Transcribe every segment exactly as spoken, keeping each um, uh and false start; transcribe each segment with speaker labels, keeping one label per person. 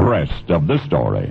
Speaker 1: rest of the story.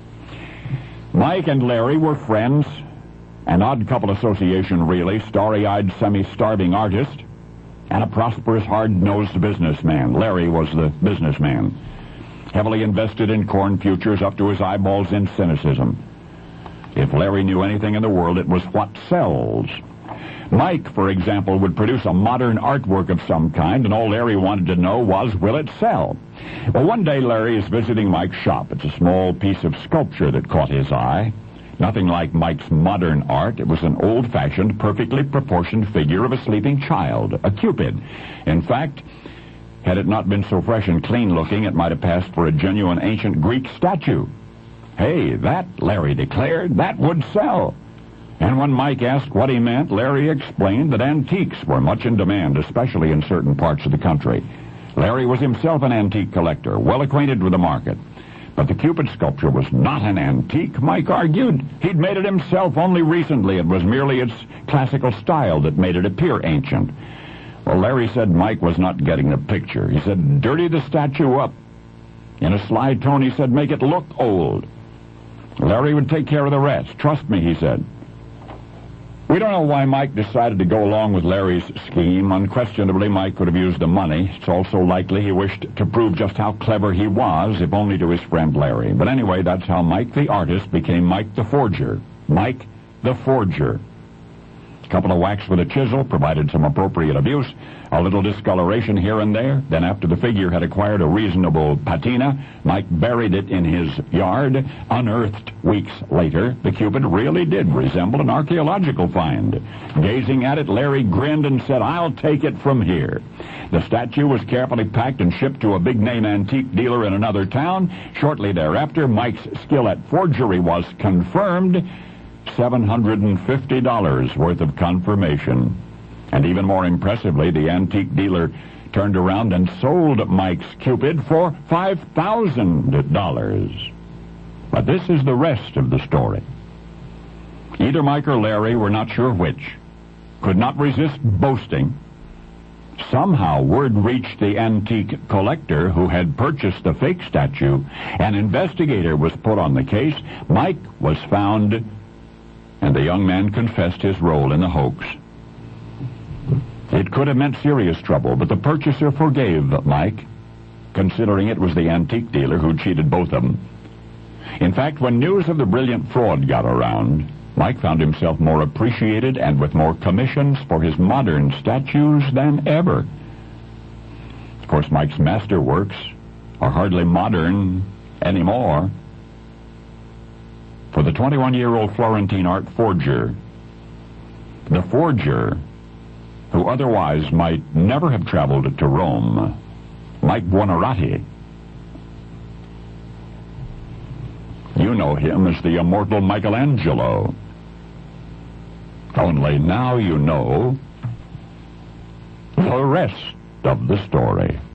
Speaker 1: Mike and Larry were friends, an odd couple association really, starry-eyed, semi-starving artist, and a prosperous, hard-nosed businessman. Larry was the businessman, heavily invested in corn futures up to his eyeballs in cynicism. If Larry knew anything in the world, it was what sells. Mike, for example, would produce a modern artwork of some kind, and all Larry wanted to know was, will it sell? Well, one day Larry is visiting Mike's shop. It's a small piece of sculpture that caught his eye. Nothing like Mike's modern art. It was an old-fashioned, perfectly proportioned figure of a sleeping child, a Cupid. In fact, had it not been so fresh and clean-looking, it might have passed for a genuine ancient Greek statue. Hey, that, Larry declared, that would sell. And when Mike asked what he meant, Larry explained that antiques were much in demand, especially in certain parts of the country. Larry was himself an antique collector, well acquainted with the market. But the Cupid sculpture was not an antique, Mike argued. He'd made it himself only recently. It was merely its classical style that made it appear ancient. Well, Larry said Mike was not getting the picture. He said, dirty the statue up. In a sly tone, he said, make it look old. Larry would take care of the rest. Trust me, he said. We don't know why Mike decided to go along with Larry's scheme. Unquestionably, Mike could have used the money. It's also likely he wished to prove just how clever he was, if only to his friend Larry. But anyway, that's how Mike the artist became Mike the forger. Mike the forger. A couple of whacks with a chisel provided some appropriate abuse, a little discoloration here and there. Then after the figure had acquired a reasonable patina, Mike buried it in his yard. Unearthed weeks later, the Cupid really did resemble an archaeological find. Gazing at it, Larry grinned and said, I'll take it from here. The statue was carefully packed and shipped to a big-name antique dealer in another town. Shortly thereafter, Mike's skill at forgery was confirmed. seven hundred fifty dollars worth of confirmation. And even more impressively, the antique dealer turned around and sold Mike's Cupid for five thousand dollars. But this is the rest of the story. Either Mike or Larry, were not sure which, could not resist boasting. Somehow word reached the antique collector who had purchased the fake statue. An investigator was put on the case. Mike was found, and the young man confessed his role in the hoax. It could have meant serious trouble, but the purchaser forgave Mike, considering it was the antique dealer who cheated both of them. In fact, when news of the brilliant fraud got around, Mike found himself more appreciated and with more commissions for his modern statues than ever. Of course, Mike's masterworks are hardly modern anymore. For the twenty-one-year-old Florentine art forger, the forger, who otherwise might never have traveled to Rome, Mike Buonarroti. You know him as the immortal Michelangelo. Only now you know the rest of the story.